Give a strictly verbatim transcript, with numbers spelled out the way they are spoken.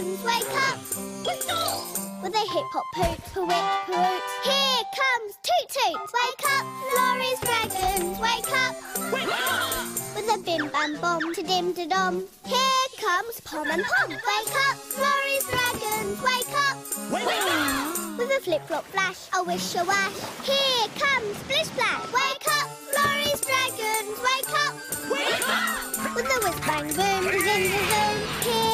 dragons, wake up! With a hip-hop-poot, poo-wit, poo-oot. Here comes Toot-Toot, wake up! Florrie's dragons, wake up! With a bim-bam-bom, to-dim-to-dom. Here comes Pom and Pom, wake up! Florrie's dragons, wake up! With a flip-flop flash, a wish-a-wash. Here comes Splish-Splash, wake up! Florrie's dragons, wake up! With a whiz-bang-boom, to-dim-to-zoom. Here